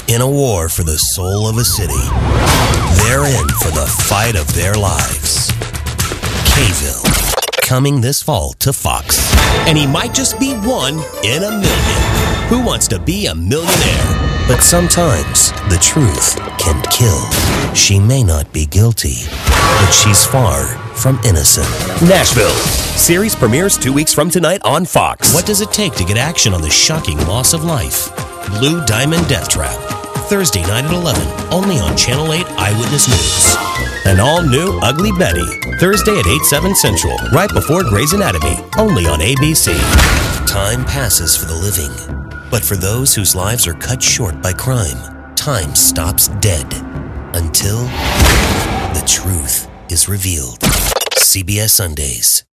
In a war for the soul of a city, they're in for the fight of their lives. K-ville, coming this fall to Fox. And he might just be one in a million. Who wants to be a millionaire? But sometimes the truth can kill. She may not be guilty, but she's far from innocent. Nashville. Series premieres 2 weeks from tonight on Fox. What does it take to get action on the shocking loss of life? Blue Diamond Death Trap. Thursday night at 11, only on Channel 8 Eyewitness News. An all-new Ugly Betty, Thursday at 8/7 Central, right before Grey's Anatomy, only on ABC. Time passes for the living, but for those whose lives are cut short by crime, time stops dead until the truth is revealed. CBS Sundays.